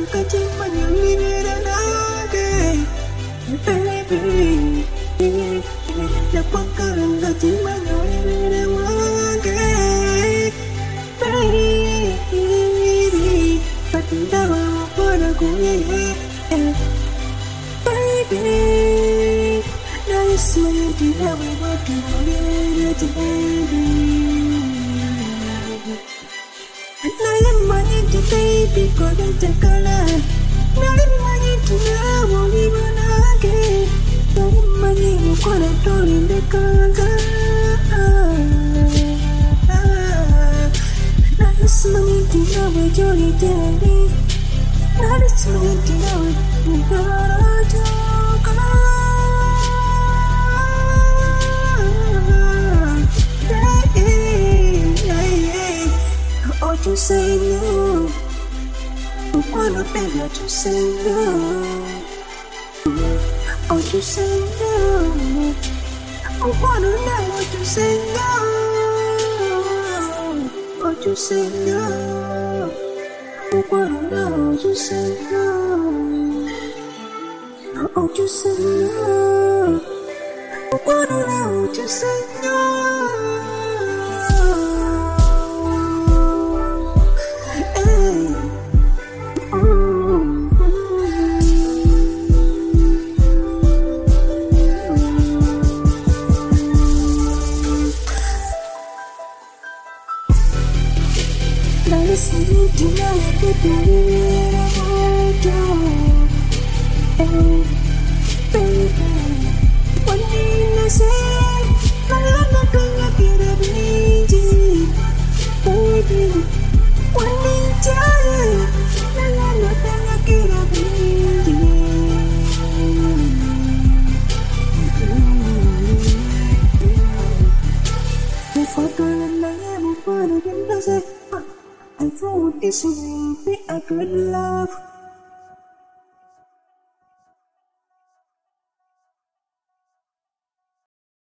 Baby, go and take a line. Now let money to know, won't even again. Now let money, we're gonna throw in the car. Now it's money to know where Johnny Daddy. Now it's money to know we're gonna talk. Oh, you say no. Wanna beg you to say no. Oh, you say no. I wanna know what you say no. Oh, you say no. I wanna know what you say no. Oh, you say no. I wanna know what you say no. Listening to my baby, one thing I say, I'm not gonna get a baby, baby. One thing I tell you, I'm not gonna get a baby. Before going live, before the end of it. I thought this would be a good love.